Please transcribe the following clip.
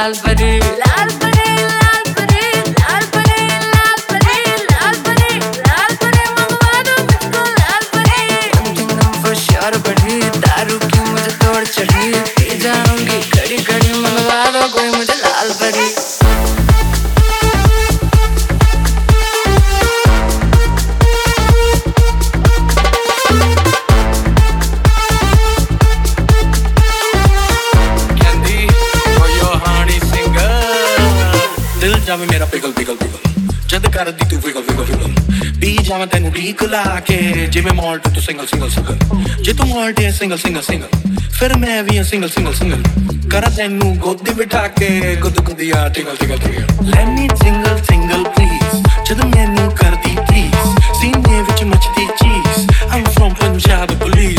लाल परी लाल परी लाल परी लाल परी लाल परी लाल परी लाल परी मंगवा दो मुझको लाल परी नंबर श्योर बढ़ी दारू की मुझे तोड़ चढ़ी पी जाऊंगी घड़ी घड़ी मंगवा दो कोई मुझे लाल परी जावे मेरा पिघल पिघल पिघल जद कर दी तू पिघल पिघल पिघल पी जावे तेनू ठीक ला के जिवें मॉल्ट तू सिंगल सिंगल सिंगल जे तू मॉल्ट है सिंगल सिंगल सिंगल फिर मैं भी सिंगल सिंगल सिंगल करा तेनू गोदी बिठा के गुद गुदिया tingle tingle tingle let me single single please जद मैनू कर दी प्लीज सीने विच मचदी चीज I am from Punjab police